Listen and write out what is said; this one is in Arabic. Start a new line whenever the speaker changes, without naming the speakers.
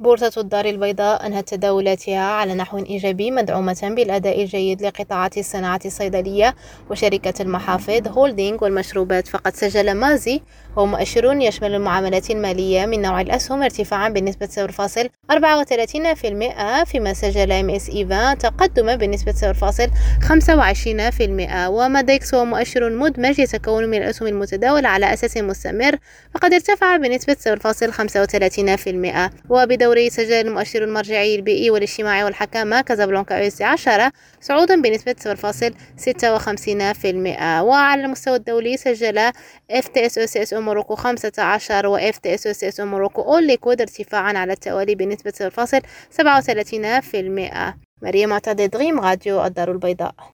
بورصة الدار البيضاء أنهت تداولاتها على نحو إيجابي مدعومة بالأداء الجيد لقطاعات الصناعة الصيدلية وشركة المحافظ هولدينغ والمشروبات. فقد سجل مازي وهو مؤشر يشمل المعاملات المالية من نوع الأسهم ارتفاعا بنسبة 0.34%، فيما سجل MSE تقدما بنسبة 0.25%. وماديكس هو مؤشر مدمج يتكون من الأسهم المتداولة على أساس مستمر، فقد ارتفع بنسبة 0.35%. وبدوره سجل المؤشر المرجعي البيئي والاجتماعي والحكامة كازابلانكا US10 صعودا بنسبة 0.56%. وعلى المستوى الدولي سجل FTSE موروكو 15 و FTSE موروكو أول ليكويد ارتفاعا على التوالي بنسبة 0.37%. مريم معتضد، غيم راديو الدار البيضاء.